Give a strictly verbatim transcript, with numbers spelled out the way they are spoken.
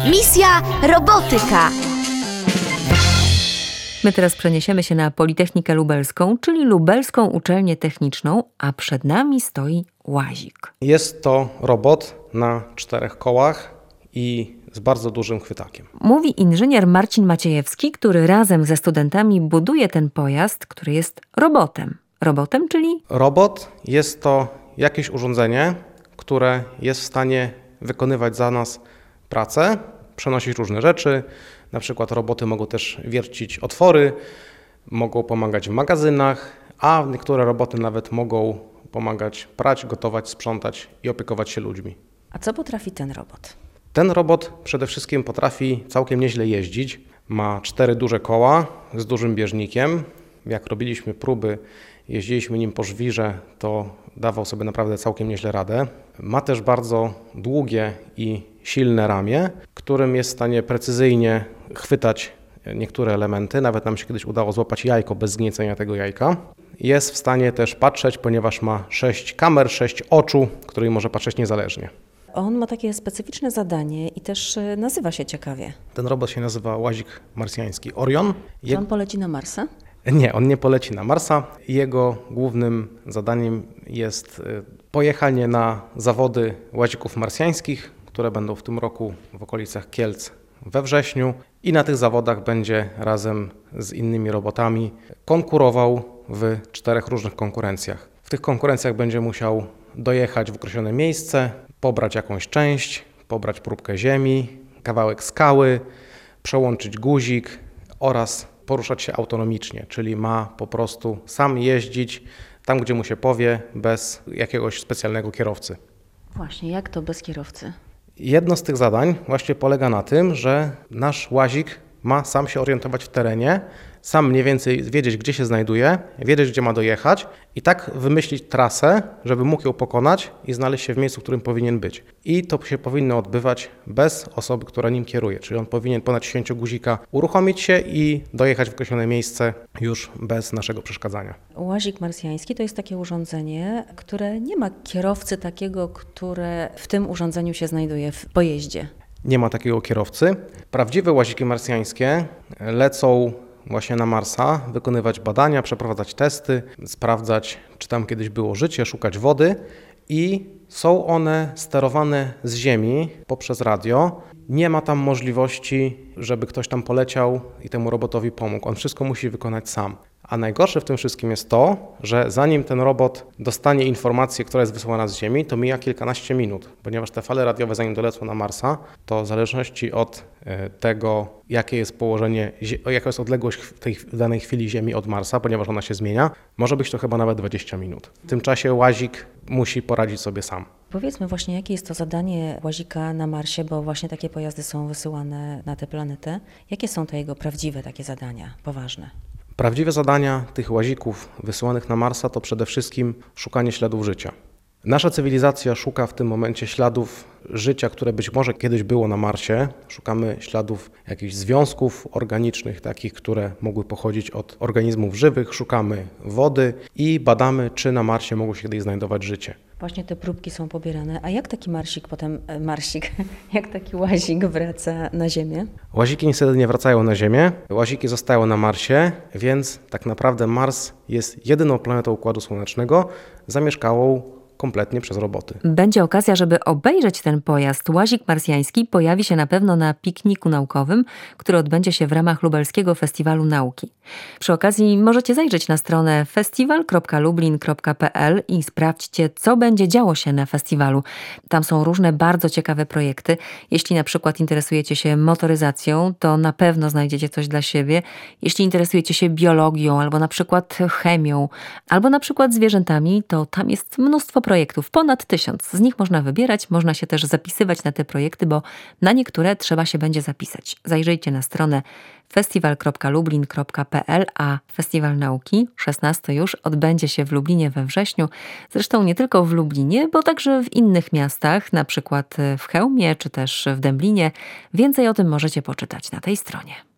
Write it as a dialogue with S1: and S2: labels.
S1: Misja Robotyka.
S2: My teraz przeniesiemy się na Politechnikę Lubelską, czyli Lubelską Uczelnię Techniczną, a przed nami stoi łazik.
S3: Jest to robot na czterech kołach i z bardzo dużym chwytakiem.
S2: Mówi inżynier Marcin Maciejewski, który razem ze studentami buduje ten pojazd, który jest robotem. Robotem, czyli?
S3: Robot jest to jakieś urządzenie, które jest w stanie wykonywać za nas pracę, przenosić różne rzeczy. Na przykład roboty mogą też wiercić otwory, mogą pomagać w magazynach, a niektóre roboty nawet mogą pomagać prać, gotować, sprzątać i opiekować się ludźmi.
S2: A co potrafi ten robot?
S3: Ten robot przede wszystkim potrafi całkiem nieźle jeździć. Ma cztery duże koła z dużym bieżnikiem. Jak robiliśmy próby, jeździliśmy nim po żwirze, to dawał sobie naprawdę całkiem nieźle radę. Ma też bardzo długie i silne ramię, którym jest w stanie precyzyjnie chwytać niektóre elementy. Nawet nam się kiedyś udało złapać jajko bez zgniecenia tego jajka. Jest w stanie też patrzeć, ponieważ ma sześć kamer, sześć oczu, którymi może patrzeć niezależnie.
S4: On ma takie specyficzne zadanie i też nazywa się ciekawie.
S3: Ten robot się nazywa łazik marsjański Orion.
S4: Czy on poleci na Marsa?
S3: Nie, on nie poleci na Marsa. Jego głównym zadaniem jest pojechanie na zawody łazików marsjańskich, które będą w tym roku w okolicach Kielc we wrześniu i na tych zawodach będzie razem z innymi robotami konkurował w czterech różnych konkurencjach. W tych konkurencjach będzie musiał dojechać w określone miejsce, pobrać jakąś część, pobrać próbkę ziemi, kawałek skały, przełączyć guzik oraz poruszać się autonomicznie, czyli ma po prostu sam jeździć tam, gdzie mu się powie, bez jakiegoś specjalnego kierowcy.
S4: Właśnie, jak to bez kierowcy?
S3: Jedno z tych zadań właśnie polega na tym, że nasz łazik ma sam się orientować w terenie, sam mniej więcej wiedzieć, gdzie się znajduje, wiedzieć, gdzie ma dojechać i tak wymyślić trasę, żeby mógł ją pokonać i znaleźć się w miejscu, w którym powinien być. I to się powinno odbywać bez osoby, która nim kieruje, czyli on powinien po naciśnięciu guzika uruchomić się i dojechać w określone miejsce już bez naszego przeszkadzania.
S4: Łazik marsjański to jest takie urządzenie, które nie ma kierowcy takiego, które w tym urządzeniu się znajduje w pojeździe.
S3: Nie ma takiego kierowcy. Prawdziwe łaziki marsjańskie lecą właśnie na Marsa, wykonywać badania, przeprowadzać testy, sprawdzać, czy tam kiedyś było życie, szukać wody i są one sterowane z Ziemi poprzez radio. Nie ma tam możliwości, żeby ktoś tam poleciał i temu robotowi pomógł. On wszystko musi wykonać sam. A najgorsze w tym wszystkim jest to, że zanim ten robot dostanie informację, która jest wysłana z Ziemi, to mija kilkanaście minut, ponieważ te fale radiowe, zanim dolecą na Marsa, to w zależności od tego, jakie jest położenie, jaka jest odległość w tej w danej chwili Ziemi od Marsa, ponieważ ona się zmienia, może być to chyba nawet dwadzieścia minut. W tym czasie łazik musi poradzić sobie sam.
S4: Powiedzmy właśnie, jakie jest to zadanie łazika na Marsie, bo właśnie takie pojazdy są wysyłane na tę planetę. Jakie są te jego prawdziwe takie zadania, poważne?
S3: Prawdziwe zadania tych łazików wysyłanych na Marsa to przede wszystkim szukanie śladów życia. Nasza cywilizacja szuka w tym momencie śladów życia, które być może kiedyś było na Marsie. Szukamy śladów jakichś związków organicznych, takich, które mogły pochodzić od organizmów żywych. Szukamy wody i badamy, czy na Marsie mogło się kiedyś znajdować życie.
S4: Właśnie te próbki są pobierane. A jak taki marsik potem, marsik, jak taki łazik wraca na Ziemię?
S3: Łaziki niestety nie wracają na Ziemię. Łaziki zostają na Marsie, więc tak naprawdę Mars jest jedyną planetą Układu Słonecznego zamieszkałą kompletnie przez roboty.
S2: Będzie okazja, żeby obejrzeć ten pojazd. Łazik marsjański pojawi się na pewno na pikniku naukowym, który odbędzie się w ramach Lubelskiego Festiwalu Nauki. Przy okazji możecie zajrzeć na stronę festiwal kropka lublin kropka p l i sprawdźcie, co będzie działo się na festiwalu. Tam są różne bardzo ciekawe projekty. Jeśli na przykład interesujecie się motoryzacją, to na pewno znajdziecie coś dla siebie. Jeśli interesujecie się biologią, albo na przykład chemią, albo na przykład zwierzętami, to tam jest mnóstwo projektów, ponad tysiąc. Z nich można wybierać, można się też zapisywać na te projekty, bo na niektóre trzeba się będzie zapisać. Zajrzyjcie na stronę festiwal kropka lublin kropka p l, a Festiwal Nauki, szesnasty już, odbędzie się w Lublinie we wrześniu. Zresztą nie tylko w Lublinie, bo także w innych miastach, na przykład w Chełmie czy też w Dęblinie. Więcej o tym możecie poczytać na tej stronie.